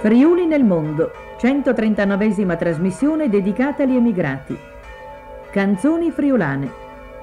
Friuli nel mondo, 139esima trasmissione dedicata agli emigrati. Canzoni friulane.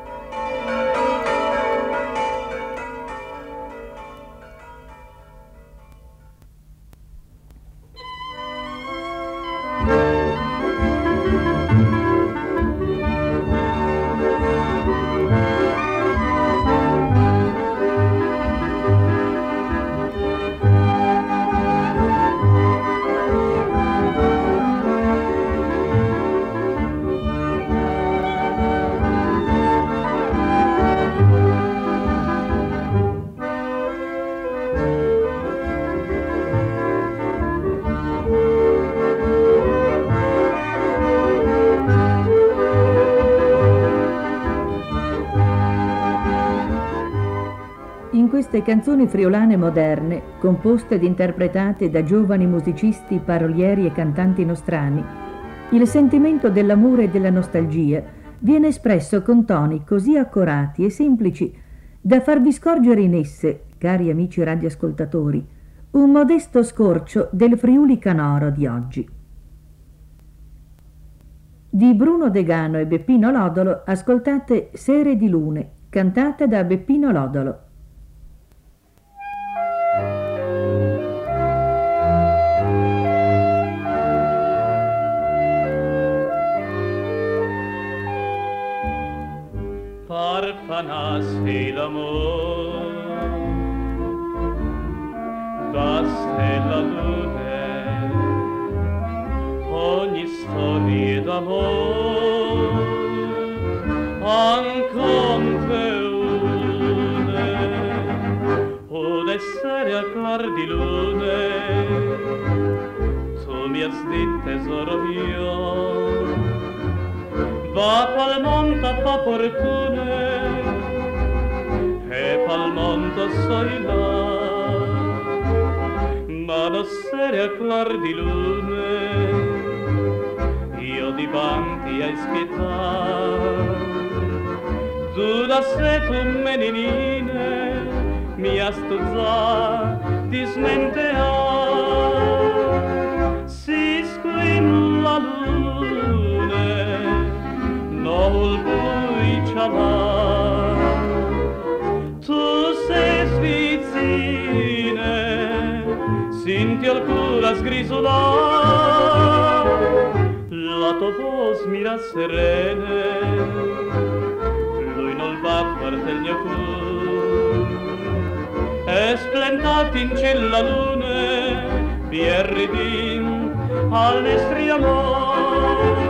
In queste canzoni friulane moderne, composte ed interpretate da giovani musicisti, parolieri e cantanti nostrani, il sentimento dell'amore e della nostalgia viene espresso con toni così accorati e semplici da farvi scorgere in esse, cari amici radioascoltatori, un modesto scorcio del Friuli canoro di oggi. Di Bruno Degano e Beppino Lodolo ascoltate Sere di lune, cantate da Beppino Lodolo. Parfanassi l'amor basse la lune, ogni storia d'amor anconte une, od essere a clar di lune, tu mi has dit tesoro mio, va pal monte fa fortune e pal monte soi là, ma non sere a clar di lune io divanti a spietar, tu da sé tu meninine mi has tuzza di smentear, si squin la lune nol pui ciamar, tu sei svizzine, sinti al cura sgrisular, la tua voce mira serene, lui non va a parte il mio cuore, e splendati in cielo la lune, pierridin all'estri amor.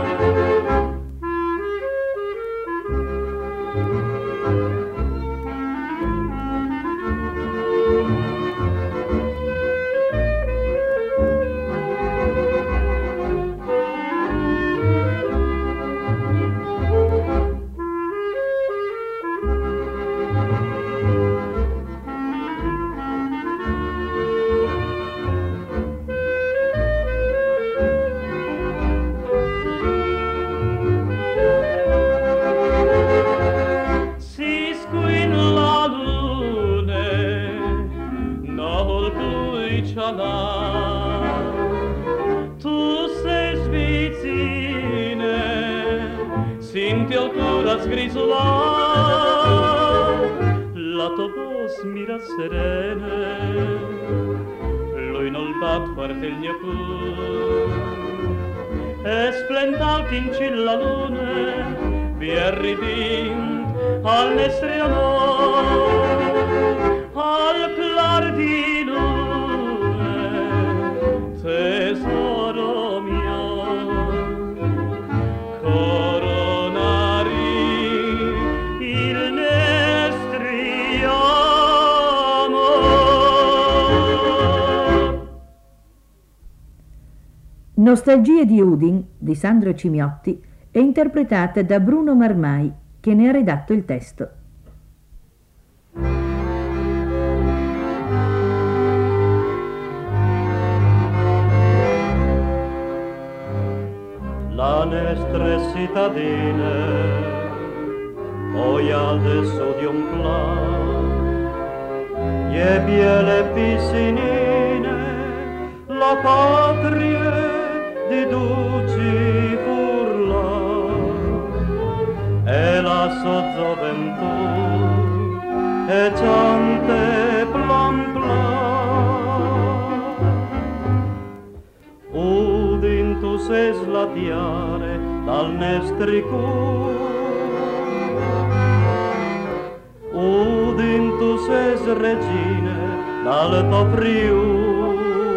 Tu sei svizzine, sinti al cura sgrisular, la tua voce mira serene, lui non bat forte il mio cuore, e splendati in cielo la lune, vi arridin all'essere amor, al clar di lune, tesoro mio, coronari il nestri amor. Nostalgie di Udin di Sandro Cimiotti è interpretata da Bruno Marmai, che ne ha redatto il testo. La nostra cittadina hoy adesso di un plan, e biele piscinine, la patria di duci furla e la sua gioventù e ciante plan plan. Udin tu se slatiare dal nestricù, udin tu ses regine dal tuo friu,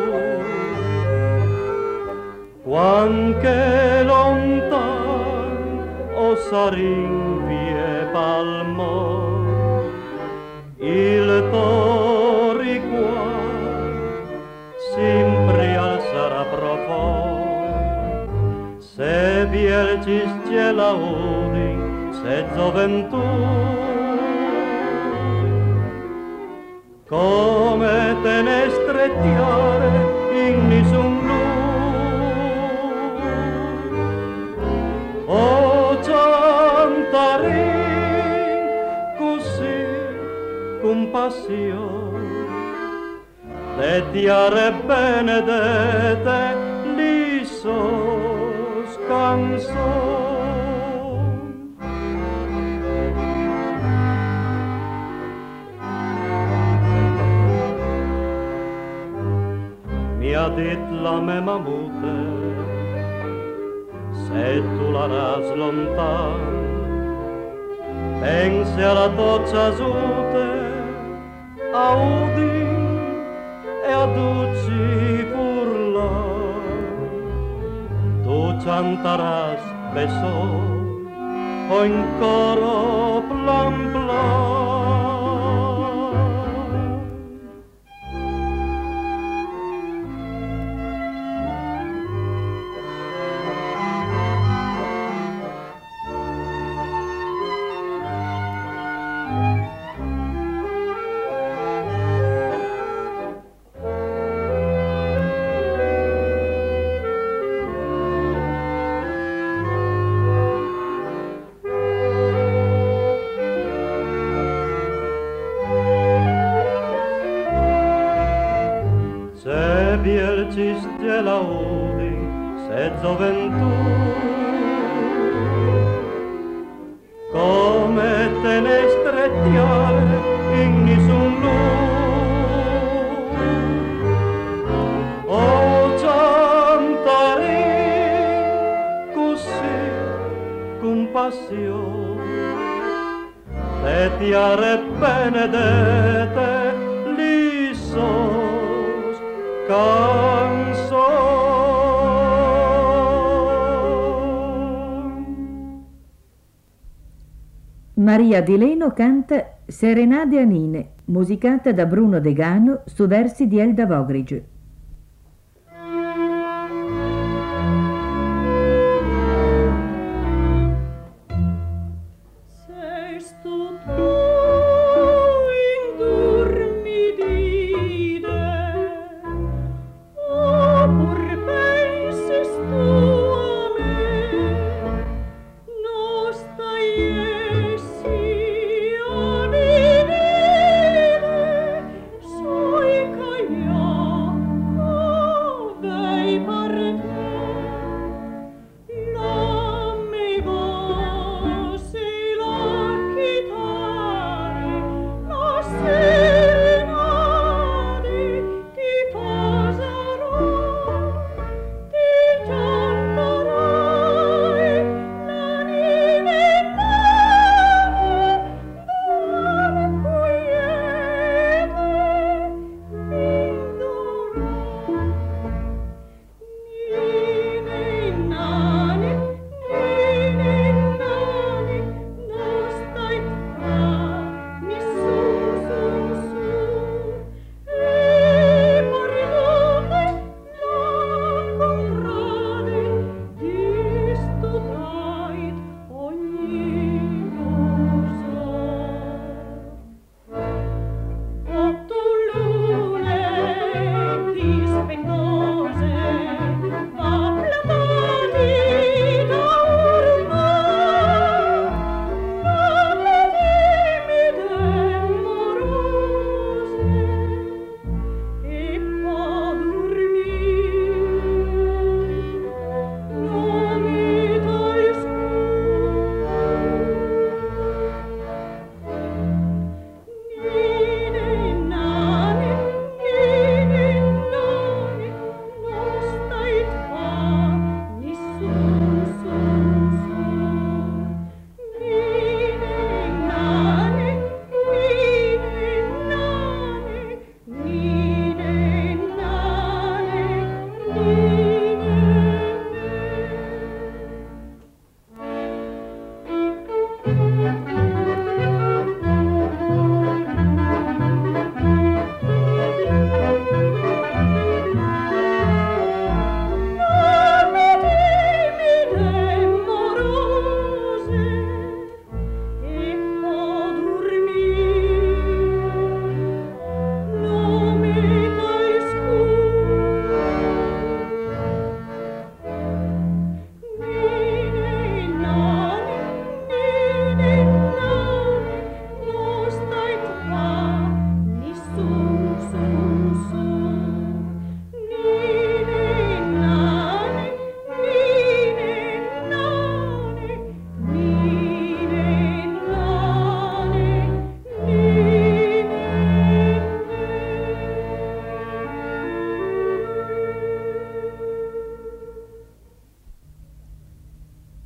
quanche lontan o sarinfie palmo il tuo riguardo sempre alzarà profondo, se bielcis ciela udin se gioventù, come te ne strettiare in nessun lu. O cantarin così con passione, te tiare benedete l'issos canzone. Mi ha dit la me mamute, se tu la ras lontan, pensi alla doccia zute, a udin e a duci furla, tu cantarás beso o in coro plan plan. Bielcis la udin se gioventù, come te ne strettiare in nessun lu. O cantarin così con passione, te tiare benedete l'issos canzone. Maria Di Leno canta Serenade a Nine, musicata da Bruno Degano su versi di Elda Vogrige. Soy callado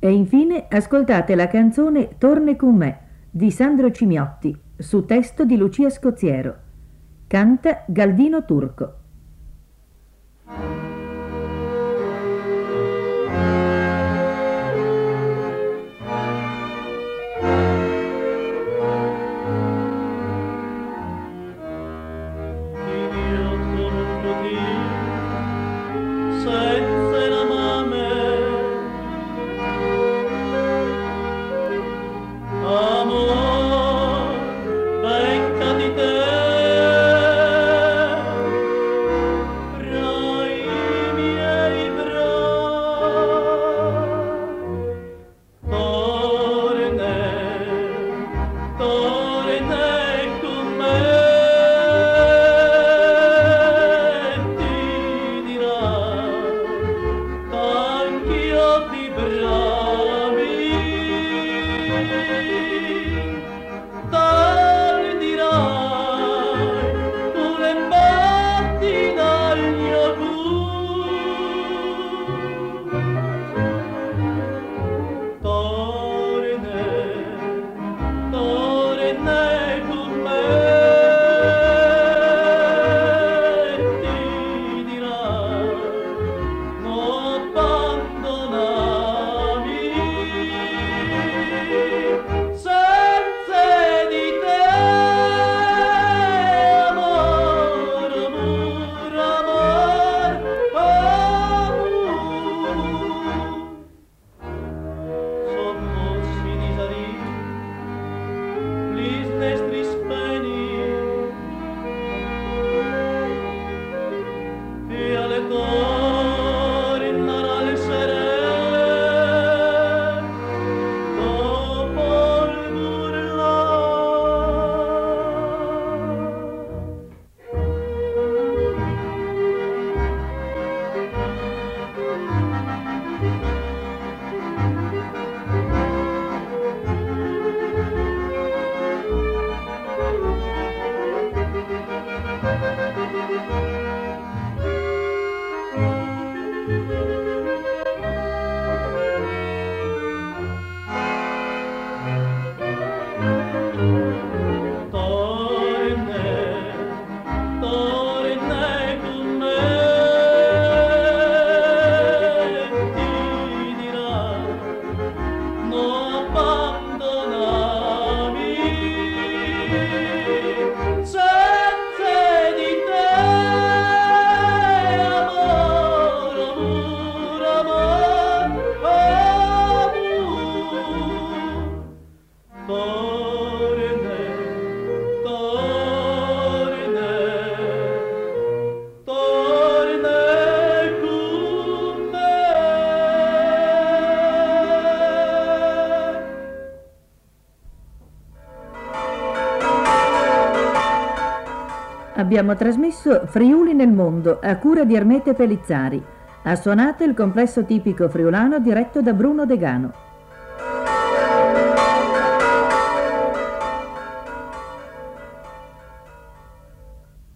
E infine ascoltate la canzone Torne con me di Sandro Cimiotti, su testo di Lucia Scoziero. Canta Galdino Turco. Abbiamo trasmesso Friuli nel mondo a cura di Ermete Pellizzari. Ha suonato il complesso tipico friulano diretto da Bruno Degano.